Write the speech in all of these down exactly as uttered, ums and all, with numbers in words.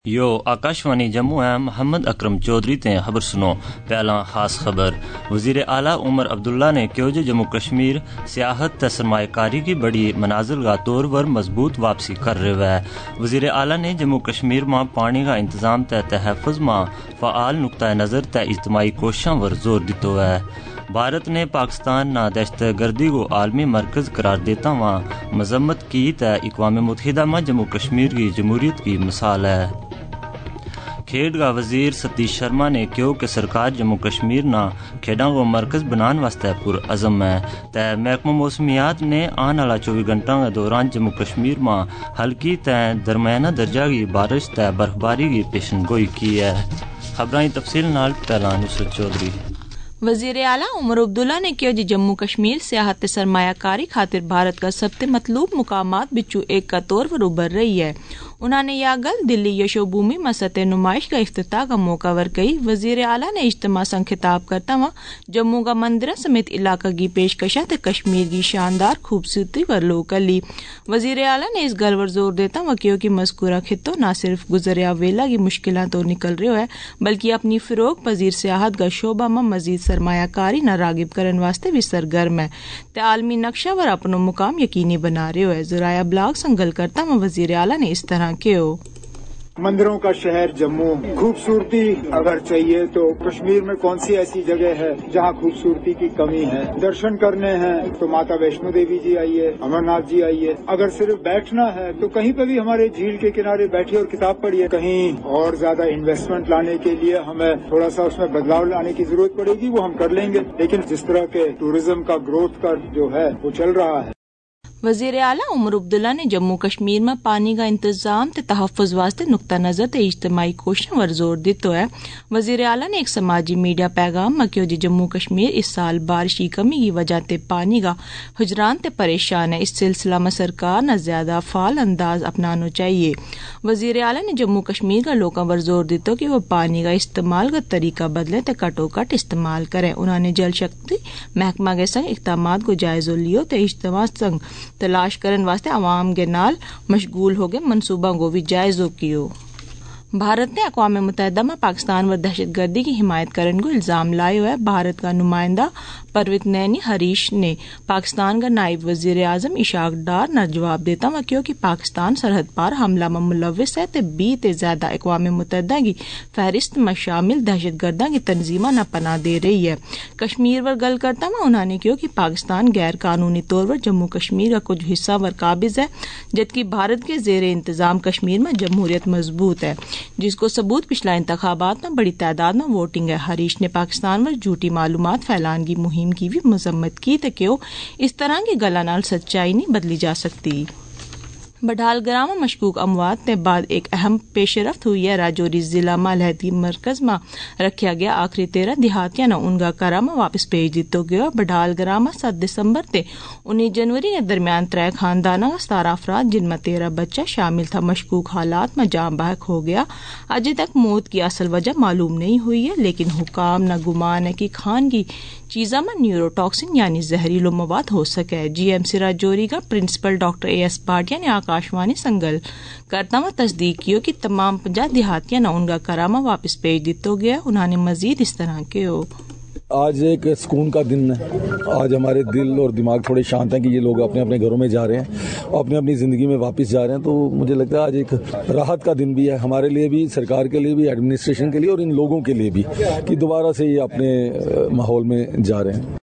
You Akashvani Jammu ہے محمد اکرم چودھری تے خبر سنو پہلا خاص خبر وزیر اعلیٰ عمر عبداللہ نے کہو جو جموں کشمیر سیاحت تے سرمایہ کاری کی بڑی منازل کا طور پر مضبوط واپسی کر رہا ہے۔ وزیر اعلیٰ نے جموں کشمیر میں پانی کا انتظام تے تحفظ میں فعال نقطہ نظر تے اجتماعی کوششوں پر زور دیتا ہے۔ بھارت نے پاکستان نہ دہشت گردی کو عالمی مرکز قرار دیتا ہوا مذمت کی تے اقوام متحدہ میں جموں کشمیر کی جمہوریت کی مثال ہے۔ کھیڈ کا وزیر ستیش شرما نے کہو کہ سرکار جموں کشمیر نہ کھیڈاں کو مرکز بنان واسطے پر عزم ہے تے محکمہ موسمیات نے آنے والا چوبیس گھنٹوں کے دوران جموں کشمیر میں ہلکی تے درمیانہ درجہ کی بارش تے برفباری کی پیشن گوئی کی ہے۔ خبراں کی تفصیل نال پہلا نصرت چودھری۔ وزیر اعلیٰ عمر عبداللہ نے کہا جی جموں کشمیر سیاحت سرمایہ کاری خاطر بھارت کا سب سے مطلوب مقامات بچو ایک کا طور پر ابھر رہی ہے۔ انہوں نے یہ گل دلی یشو بھومی مسط نمائش کا افتتاح کا موقع ور کہی۔ وزیر اعلیٰ نے اجتماع سے خطاب کرتا ہوا جموں کا مندرہ سمیت علاقہ کی پیشکشاں تے کشمیر کی شاندار خوبصورتی پر لو کر لی۔ وزیر اعلیٰ نے اس گل پر زور دیتا ہوا کہو کہ مذکورہ خطوں نہ صرف گزریا ویلا کی مشکلات تو نکل رہے ہے بلکہ اپنی فروغ پذیر سیاحت کا شعبہ میں مزید سرمایہ کاری نہ راغب کرن واسطے بھی سرگرم ہے تے عالمی نقشہ پر اپنا مقام یقینی بنا رہے ہے۔ ذرائع ابلاغ سے گل کرتا ہوا وزیر اعلیٰ نے اس طرح کہو مندروں کا شہر جموں، خوبصورتی اگر چاہیے تو کشمیر میں کون سی ایسی جگہ ہے جہاں خوبصورتی کی کمی ہے؟ درشن کرنے ہیں تو ماتا ویشنو دیوی جی آئیے، امرناتھ جی آئیے۔ اگر صرف بیٹھنا ہے تو کہیں پہ بھی ہمارے جھیل کے کنارے بیٹھیے اور کتاب پڑھیے۔ کہیں اور زیادہ انویسٹمنٹ لانے کے لیے ہمیں تھوڑا سا اس میں بدلاؤ لانے کی ضرورت پڑے گی، وہ ہم کر لیں گے، لیکن جس طرح کے ٹورزم کا گروتھ کا جو ہے وہ چل رہا ہے۔ وزیر اعلیٰ عمر عبداللہ نے جموں کشمیر میں پانی کا انتظام تے تحفظ واسطے نقطہ نظر تے اجتماعی کوششوں پر زور دیتا ہے۔ وزیر اعلیٰ نے ایک سماجی میڈیا پیغام میں کہو جی جموں کشمیر اس سال بارش کی کمی کی وجہ تے پانی کا حجران تے پریشان ہے۔ اس سلسلہ میں سرکار نہ زیادہ فعال انداز اپنانا چاہیے۔ وزیر اعلیٰ نے جموں کشمیر کا لوگوں پر زور دیتا کہ وہ پانی کا استعمال کا طریقہ بدلیں تے کٹو کٹ استعمال کریں۔ انہوں نے جل شکتی محکمہ کے سنگ اقدامات کو جائزہ لیو تے اجتماع سنگ تلاش کرن واسطے عوام کے نال مشغول ہو گئے منصوبہ کو بھی جائزہ کیو۔ بھارت نے اقوام متحدہ میں پاکستان پر دہشت گردی کی حمایت کرنے کو الزام لائے ہوئے بھارت کا نمائندہ پروت نینی ہریش نے پاکستان کا نائب وزیر اعظم اشاق ڈار نہ جواب دیتا ہوا کیونکہ پاکستان سرحد پار حملہ میں ملوث ہے تے بی تے زیادہ اقوام متحدہ کی فہرست میں شامل دہشت گردوں کی تنظیمیں نہ پناہ دے رہی ہے۔ کشمیر پر گل کرتا ہوا انہوں نے کہا کہ پاکستان غیر قانونی طور پر جموں کشمیر کا کچھ حصہ پر قابض ہے جبکہ بھارت کے زیر انتظام کشمیر میں جمہوریت مضبوط ہے جس کو ثبوت پچھلا انتخابات میں بڑی تعداد میں ووٹنگ ہے۔ ہریش نے پاکستان پر جھوٹی معلومات پھیلان کی مہم کی بھی مذمت کی تے کہ اس طرح کی گلاں نال سچائی نہیں بدلی جا سکتی۔ بڈھال گرام میں مشکوک اموات کے بعد ایک اہم پیش رفت ہوئی ہے۔ راجوری ضلع مالحتی مرکز میں رکھا گیا آخری تیرہ دیہاتیاں نہ ان کا کرا میں واپس بھیج دیتا گیا۔ بڈھال گرام میں سات دسمبر تے انیس جنوری کے درمیان ترے خاندانوں کا ستارہ افراد جن میں تیرہ بچہ شامل تھا مشکوک حالات میں جاں بحق ہو گیا۔ ابھی تک موت کی اصل وجہ معلوم نہیں ہوئی ہے لیکن حکام نہ گمان ہے کہ کھان کی چیزوں میں نیورو ٹاکسن یعنی زہریلو مواد ہو سکے۔ جی ایم سی راجوری کا principal doctor A S Bhatia نے آکاشوانی سنگل کرتا ہوا تصدیق کی کہ تمام پنجا دیہاتیاں نہ ان کا کرامہ واپس بھیج دیتا گیا۔ انہوں نے مزید اس طرح کے ہو آج ایک سکون کا دن ہے۔ آج ہمارے دل اور دماغ تھوڑے شانت ہیں کہ یہ لوگ اپنے اپنے گھروں میں جا رہے ہیں اور اپنی اپنی زندگی میں واپس جا رہے ہیں، تو مجھے لگتا ہے آج ایک راحت کا دن بھی ہے ہمارے لیے بھی، سرکار کے لیے بھی، ایڈمنسٹریشن کے لیے اور ان لوگوں کے لیے بھی کہ دوبارہ سے یہ اپنے ماحول میں جا رہے ہیں۔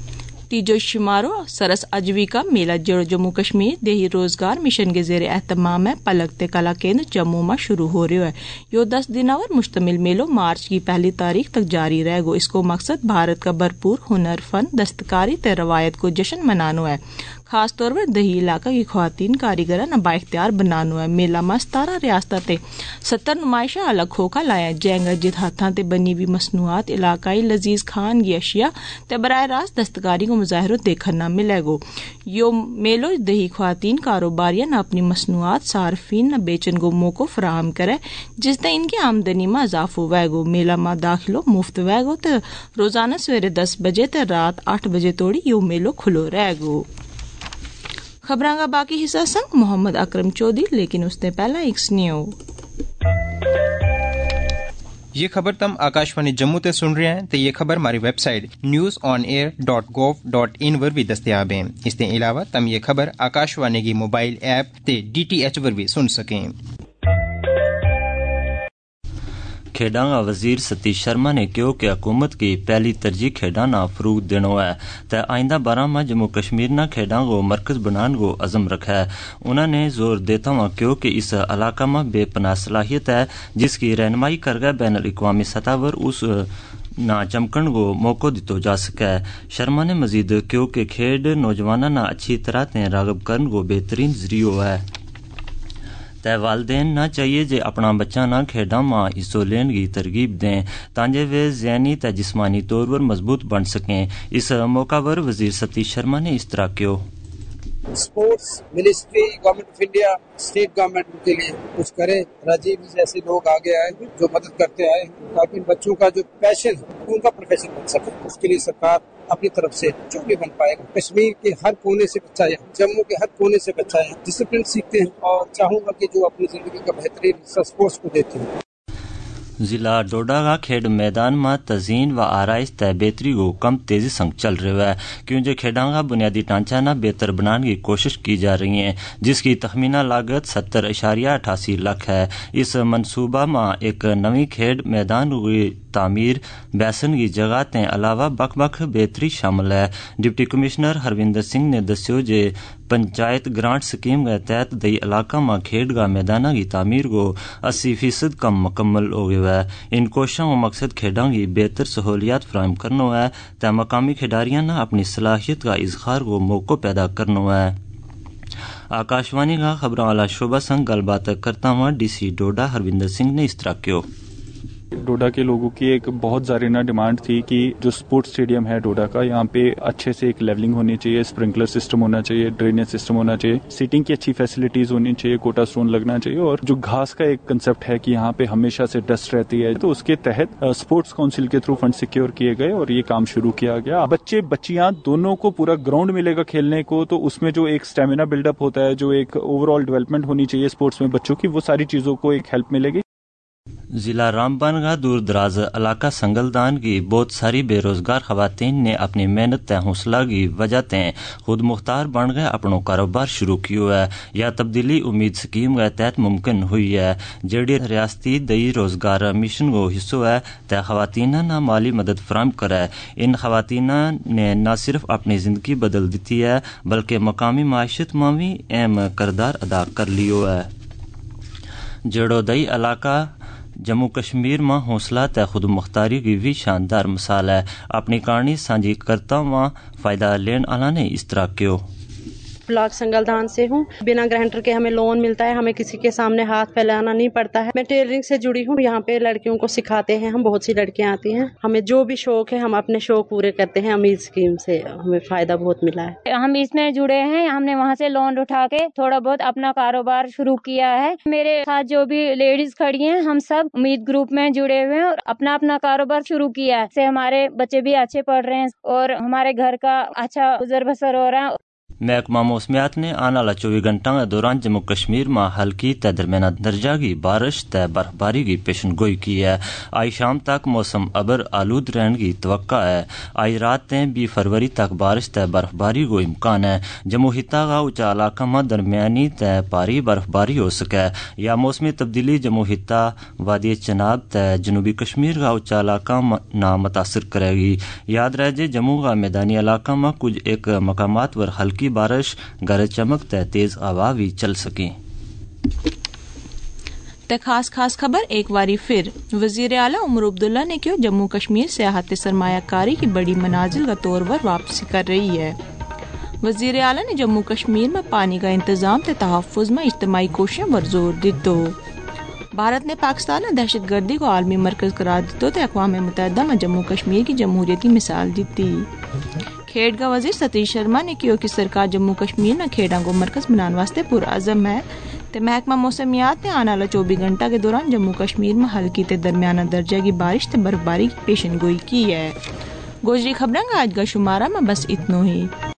تیجو شمارو سرس اجوی کا میلہ جڑو جموں کشمیر دیہی روزگار مشن کے زیر اہتمام ہے پلکتے کلا کیندر جموں میں شروع ہو رہا ہے۔ یہ دس دنوں پر مشتمل میلوں مارچ کی پہلی تاریخ تک جاری رہے گا۔ اس کو مقصد بھارت کا بھرپور ہنر، فن، دستکاری تے روایت کو جشن منانا ہے، خاص طور پر دیہی علاقہ کی خواتین کاریگراں با اختیار بنانا ہے۔ میلہ میں ستارہ ریاستوں تے ستر نمائشاں الگ کھوکھا لایا جائیں جت ہاتھاں تے بنی ہوئی مصنوعات، علاقائی لذیذ کھان کی اشیاء تے براہ راست دستکاری کو مظاہروں دیکھنا ملے گا۔ یہ میلو دیہی خواتین کاروباریاں نہ اپنی مصنوعات صارفین نہ بیچن کو موقع فراہم کرے جس سے ان کی آمدنی میں اضافہ ہوئے گا۔ میلہ میں داخلو مفت ہوئے گا تے روزانہ سویرے دس بجے تے رات آٹھ بجے توڑی یہ میلو کھلو رہے گا۔ خبراں کا باقی حصہ سنگ محمد اکرم چودھری، لیکن اس نے پہلا ایک سنیو یہ خبر تم آکاشوانی جموں تے سن رہے ہیں تو یہ خبر ہماری website news on air dot gov dot in پر بھی دستیاب ہیں۔ اس کے علاوہ تم یہ خبر آکاشوانی کی موبائل ایپ تے ڈی ٹی ایچ پر بھی سن سکیں۔ کھیڈاں کا وزیر ستیش شرما نے کہو کہ حکومت کی پہلی ترجیح کھیڈاں نہ فروغ دینا ہے تے آئندہ بارہ ماہ جموں کشمیر نہ کھیڈاں کو مرکز بنان کو عزم رکھا ہے۔ انہوں نے زور دیتا ہوا کہو کہ اس علاقہ میں بے پناہ صلاحیت ہے جس کی رہنمائی کر گئے بین الاقوامی سطح پر اس نہ چمکن کو موقع دیتا جا سکا ہے۔ شرما نے مزید کہو کہ کھیڈ نوجوانوں نہ اچھی طرح تے راغب کرن کو بہترین ذریعہ ہے تے والدین نہ چاہیے جے اپنا بچہ نہ کھیڈاں ماں حصہ لین کی ترغیب دیں تاکہ وہ ذہنی تے جسمانی طور پر مضبوط بن سکیں۔ اس موقع پر وزیر ستیش شرما نے اس طرح کہو sports ministry government of India state government کے لیے کچھ کرے، راجیو جیسے لوگ آگے آئے جو مدد کرتے آئے تاکہ ان بچوں کا جو پیشن ہے ان کا پروفیشن بن سکے۔ اس کے لیے سرکار اپنی طرف سے جو بھی بن پائے گا۔ کشمیر کے ہر کونے سے بچہ ہے، جموں کے ہر کونے سے بچہ ہے، ڈسپلن سیکھتے ہیں اور چاہوں گا کہ جو اپنی زندگی کا بہترین حصہ اسپورٹس کو دیتے ہیں۔ ضلع ڈوڈا کا کھیڈ میدان میں تزئین و آرائش تے بہتری کو کم تیزی سنگ چل رہا ہے کیونکہ کھیڈاں کا بنیادی ڈھانچہ نہ بہتر بنانے کی کوشش کی جا رہی ہے جس کی تخمینہ لاگت ستر اشاریہ اٹھاسی لاکھ ہے۔ اس منصوبہ میں ایک نئی کھیڈ میدان کی تعمیر، بیسن کی جگہ تے علاوہ بکھ بکھ بہتری شامل ہے۔ ڈپٹی کمشنر ہروندر سنگھ نے دسیو جے پنچایت گرانٹ سکیم کے تحت دئی علاقہ میں کھیڈ گاہ میدانہ کی تعمیر کو اسی فیصد کم مکمل ہو گیا ہے۔ ان کوششوں کا مقصد کھیڈاں کی بہتر سہولیات فراہم کرنا ہے تے مقامی کھلاڑیوں نے اپنی صلاحیت کا اظہار کو موقع پیدا کرنا ہے۔ آکاشوانی کا خبروں والا شعبہ سنگ گل بات کرتا ہوا ڈی سی ڈوڈا ہروندر سنگھ نے اس طرح کہو ڈوڈا کے لوگوں کی ایک بہت زارینہ ڈیمانڈ تھی کہ جو اسپورٹس اسٹیڈیم ہے ڈوڈا کا، یہاں پہ اچھے سے ایک لیولنگ ہونی چاہیے، اسپرنکلر سسٹم ہونا چاہیے، ڈرینیج سسٹم ہونا چاہیے، سیٹنگ کی اچھی فیسلٹیز ہونی چاہیے، کوٹا اسٹون لگنا چاہیے، اور جو گھاس کا ایک کنسپٹ ہے کہ یہاں پہ ہمیشہ سے ڈسٹ رہتی ہے تو اس کے تحت اسپورٹس کاؤنسل کے تھرو فنڈ سیکیور کیے گئے اور یہ کام شروع کیا گیا۔ بچے بچیاں دونوں کو پورا گراؤنڈ ملے گا کھیلنے کو، تو اس میں جو ایک اسٹیمنا بلڈ اپ ہوتا ہے، جو ایک اوور آل ڈیولپمنٹ ہونی چاہیے اسپورٹس میں بچوں کی، وہ ساری چیزوں کو ایک ہیلپ ملے گی۔ ضلع رامبان کا دور دراز علاقہ سنگلدان کی بہت ساری بے روزگار خواتین نے اپنی محنت تے حوصلہ کی وجہ تے خود مختار بن گئے اپنا کاروبار شروع کیا ہے۔ یا تبدیلی امید سکیم کے تحت ممکن ہوئی ہے جیڑی ریاستی دئی روزگار مشن کو حصہ ہے تے خواتین نہ مالی مدد فراہم کرے۔ ان خواتین نے نہ صرف اپنی زندگی بدل دیتی ہے بلکہ مقامی معیشت میں بھی اہم کردار ادا کر لیو ہے۔ جڑو دئی علاقہ جموں کشمیر میں حوصلہ تے خود مختاری کی بھی شاندار مثال ہے۔ اپنی کہانی سانجھی کرتا ہوا فائدہ لین والا نے اس طرح کہو بلاک سنگلدان سے ہوں، بنا گرانٹر کے ہمیں لون ملتا ہے، ہمیں کسی کے سامنے ہاتھ پھیلانا نہیں پڑتا ہے۔ میں ٹیلرنگ سے جڑی ہوں، یہاں پہ لڑکیوں کو سکھاتے ہیں ہم، بہت سی لڑکیاں آتی ہیں، ہمیں جو بھی شوق ہے ہم اپنے شوق پورے کرتے ہیں۔ امید اسکیم سے ہمیں فائدہ بہت ملا ہے، ہم اس میں جڑے ہیں، ہم نے وہاں سے لون اٹھا کے تھوڑا بہت اپنا کاروبار شروع کیا ہے۔ میرے ساتھ جو بھی لیڈیز کھڑی ہیں ہم سب امید گروپ میں جڑے ہوئے ہیں اور اپنا اپنا کاروبار شروع کیا ہے، اس سے ہمارے بچے بھی اچھے پڑھ رہے ہیں اور ہمارے گھر کا اچھا گزر بسر ہو رہا ہے۔ محکمہ موسمیات نے آنے والا چوبیس گھنٹوں کے دوران جموں کشمیر میں ہلکی تے درمیانہ درجہ کی بارش تے برف باری کی پیشن گوئی کی ہے۔ آج شام تک موسم ابر آلود رہنے کی توقع ہے۔ آج رات تے بیس فروری تک بارش تے برف باری کو امکان ہے۔ جموں خطہ کا اونچا علاقہ میں درمیانی تے بھاری برف باری ہو سکے یا موسمی تبدیلی جموں خطہ وادی چناب تے جنوبی کشمیر کا اونچا علاقہ نہ متاثر کرے گی۔ یاد رہے جے جموں کا میدانی علاقہ میں کچھ ایک مقامات پر ہلکی بارش گرج چمک تے تیز ہوا بھی چل سکیں۔ تے خاص خاص خبر ایک باری پھر وزیر اعلیٰ عمر عبداللہ نے کیوں جموں کشمیر سیاحت سرمایہ کاری کی بڑی منازل کا طور پر واپسی کر رہی ہے۔ وزیر اعلیٰ نے جموں کشمیر میں پانی کا انتظام تے تحفظ میں اجتماعی کوششوں پر زور دیتو۔ بھارت نے پاکستان نے دہشت گردی کو عالمی مرکز قرار دیتو تے اقوام متحدہ میں جموں کشمیر کی جمہوریت کی مثال دیتی۔ کھیڈ کا وزیر ستیش شرما نے کہا کہ سرکار جموں کشمیر میں کھیڈاں کو مرکز بنانے واسطے پرعزم ہے تے محکمہ موسمیات نے آنے والا چوبیس گھنٹہ کے دوران جموں کشمیر میں ہلکی تے درمیانہ درجے کی بارش تے برف باری کی پیشن گوئی کی ہے۔ گوجری خبراں کا آج کا شمارہ میں بس اتنا ہی۔